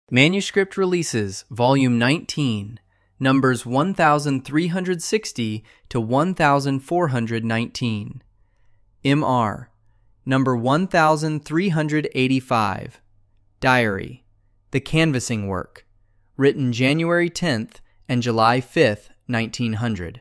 Manuscript Releases, Volume 19, numbers 1360 to 1419. M.R. Number 1385. Diary. The Canvassing Work. Written January 10th and July 5th, 1900.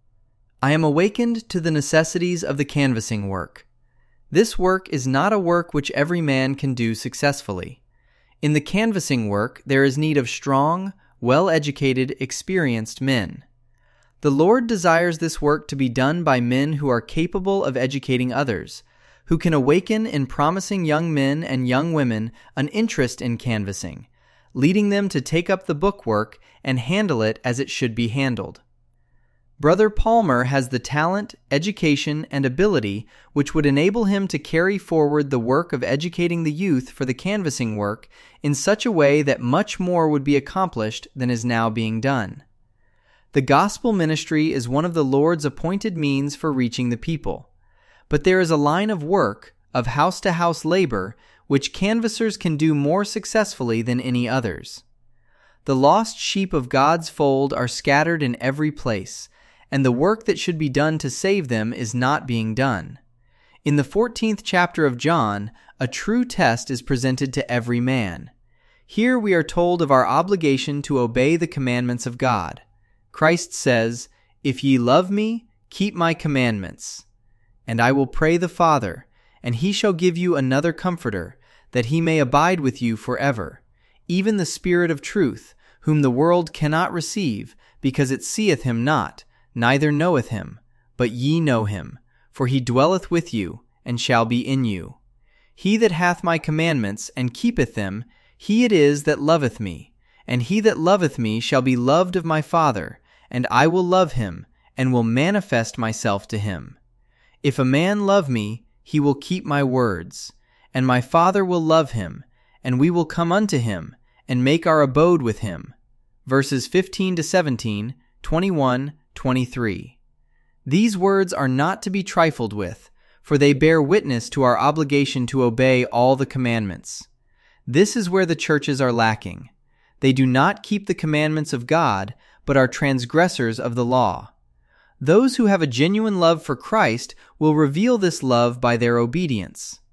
I am awakened to the necessities of the canvassing work. This work is not a work which every man can do successfully. In the canvassing work, there is need of strong, well-educated, experienced men. The Lord desires this work to be done by men who are capable of educating others, who can awaken in promising young men and young women an interest in canvassing, leading them to take up the book work and handle it as it should be handled. Brother Palmer has the talent, education, and ability which would enable him to carry forward the work of educating the youth for the canvassing work in such a way that much more would be accomplished than is now being done. The gospel ministry is one of the Lord's appointed means for reaching the people, but there is a line of work, of house-to-house labor, which canvassers can do more successfully than any others. The lost sheep of God's fold are scattered in every place, and the work that should be done to save them is not being done. In the 14th chapter of John, a true test is presented to every man. Here we are told of our obligation to obey the commandments of God. Christ says, "If ye love me, keep my commandments. And I will pray the Father, and he shall give you another Comforter, that he may abide with you forever, even the Spirit of truth, whom the world cannot receive, because it seeth him not, neither knoweth him, but ye know him, for he dwelleth with you, and shall be in you. He that hath my commandments, and keepeth them, he it is that loveth me, and he that loveth me shall be loved of my Father, and I will love him, and will manifest myself to him. If a man love me, he will keep my words, and my Father will love him, and we will come unto him, and make our abode with him." Verses 15 to 17, 21, 23. These words are not to be trifled with, for they bear witness to our obligation to obey all the commandments. This is where the churches are lacking. They do not keep the commandments of God, but are transgressors of the law. Those who have a genuine love for Christ will reveal this love by their obedience.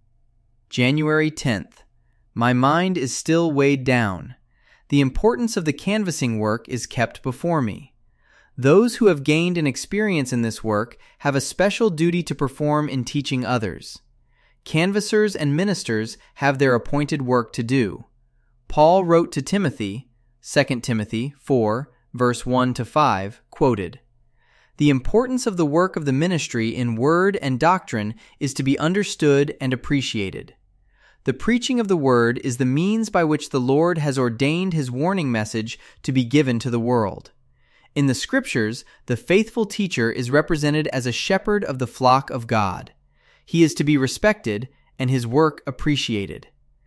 January 10th. My mind is still weighed down. The importance of the canvassing work is kept before me. Those who have gained an experience in this work have a special duty to perform in teaching others. Canvassers and ministers have their appointed work to do. Paul wrote to Timothy, 2 Timothy 4, verse 1 to 5, quoted, "The importance of the work of the ministry in word and doctrine is to be understood and appreciated. The preaching of the word is the means by which the Lord has ordained his warning message to be given to the world. In the Scriptures, the faithful teacher is represented as a shepherd of the flock of God. He is to be respected and his work appreciated.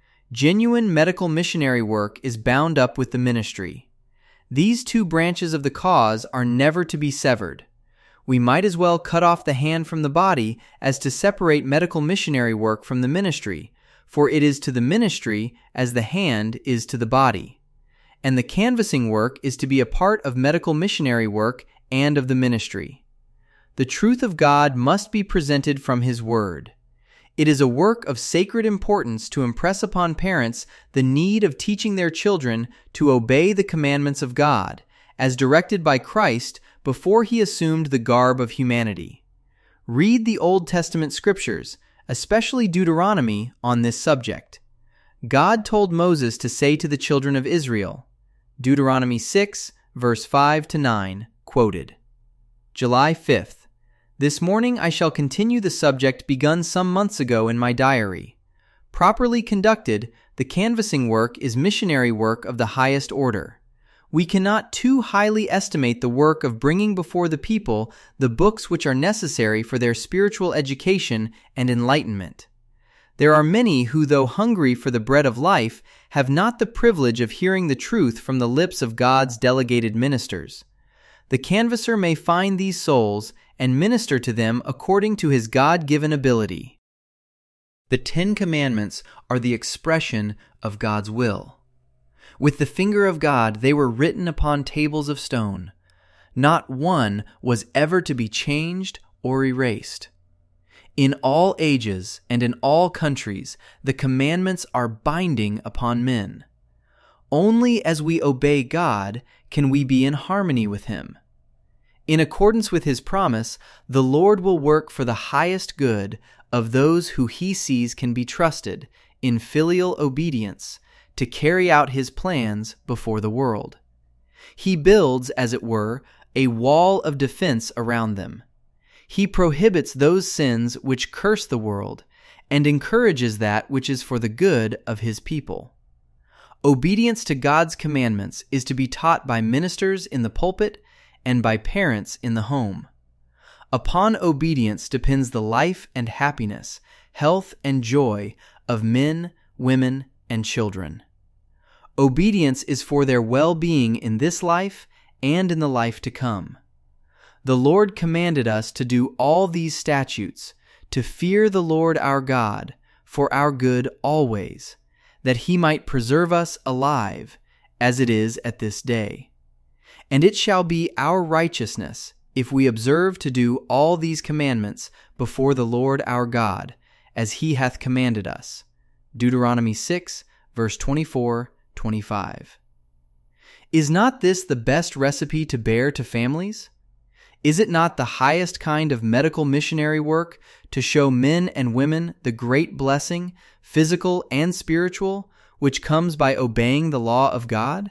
Genuine medical missionary work is bound up with the ministry. These two branches of the cause are never to be severed. We might as well cut off the hand from the body as to separate medical missionary work from the ministry, for it is to the ministry as the hand is to the body. And the canvassing work is to be a part of medical missionary work and of the ministry. The truth of God must be presented from his word. It is a work of sacred importance to impress upon parents the need of teaching their children to obey the commandments of God, as directed by Christ before he assumed the garb of humanity. Read the Old Testament scriptures, especially Deuteronomy, on this subject. God told Moses to say to the children of Israel, Deuteronomy 6, verse 5 to 9, quoted. July 5th. This morning I shall continue the subject begun some months ago in my diary. Properly conducted, the canvassing work is missionary work of the highest order. We cannot too highly estimate the work of bringing before the people the books which are necessary for their spiritual education and enlightenment. There are many who, though hungry for the bread of life, have not the privilege of hearing the truth from the lips of God's delegated ministers. The canvasser may find these souls and minister to them according to his God-given ability. The 10 Commandments are the expression of God's will. With the finger of God they were written upon tables of stone. Not one was ever to be changed or erased. In all ages and in all countries, the commandments are binding upon men. Only as we obey God can we be in harmony with Him. In accordance with His promise, the Lord will work for the highest good of those who He sees can be trusted in filial obedience to carry out His plans before the world. He builds, as it were, a wall of defense around them. He prohibits those sins which curse the world and encourages that which is for the good of His people. Obedience to God's commandments is to be taught by ministers in the pulpit and by parents in the home. Upon obedience depends the life and happiness, health and joy of men, women, and children. Obedience is for their well-being in this life and in the life to come. The Lord commanded us to do all these statutes, to fear the Lord our God, for our good always, that He might preserve us alive, as it is at this day. And it shall be our righteousness, if we observe to do all these commandments before the Lord our God, as He hath commanded us. Deuteronomy 6, verse 24-25. Is not this the best recipe to bear to families? Is it not the highest kind of medical missionary work to show men and women the great blessing, physical and spiritual, which comes by obeying the law of God?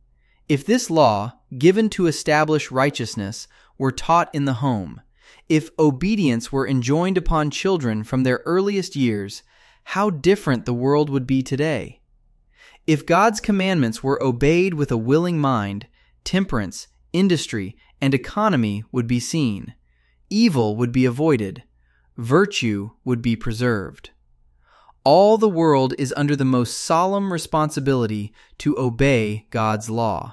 If this law, given to establish righteousness, were taught in the home, if obedience were enjoined upon children from their earliest years, how different the world would be today. If God's commandments were obeyed with a willing mind, temperance, industry, and economy would be seen. Evil would be avoided. Virtue would be preserved. All the world is under the most solemn responsibility to obey God's law.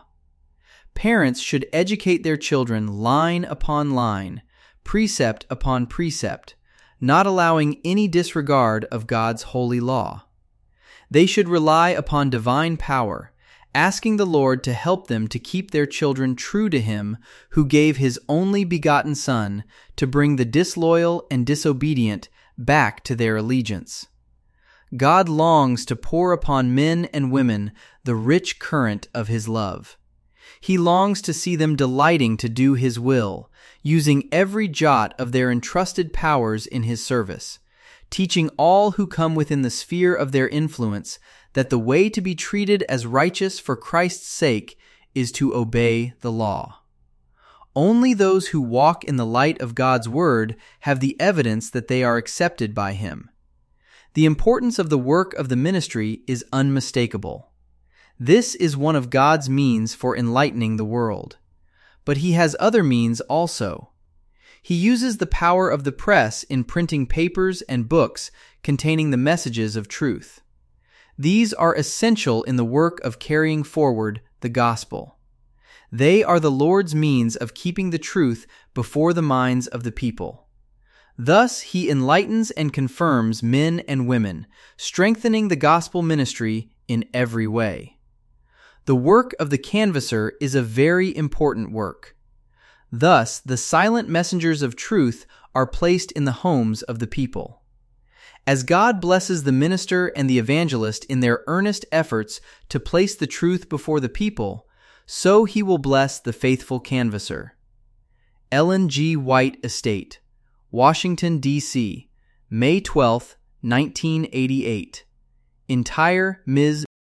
Parents should educate their children line upon line, precept upon precept, not allowing any disregard of God's holy law. They should rely upon divine power, asking the Lord to help them to keep their children true to Him who gave His only begotten Son to bring the disloyal and disobedient back to their allegiance. God longs to pour upon men and women the rich current of His love. He longs to see them delighting to do His will, using every jot of their entrusted powers in His service, teaching all who come within the sphere of their influence that the way to be treated as righteous for Christ's sake is to obey the law. Only those who walk in the light of God's Word have the evidence that they are accepted by Him. The importance of the work of the ministry is unmistakable. This is one of God's means for enlightening the world. But He has other means also. He uses the power of the press in printing papers and books containing the messages of truth. These are essential in the work of carrying forward the gospel. They are the Lord's means of keeping the truth before the minds of the people. Thus He enlightens and confirms men and women, strengthening the gospel ministry in every way. The work of the canvasser is a very important work. Thus, the silent messengers of truth are placed in the homes of the people. As God blesses the minister and the evangelist in their earnest efforts to place the truth before the people, so He will bless the faithful canvasser. Ellen G. White Estate, Washington, D.C., May 12, 1988. Entire Ms.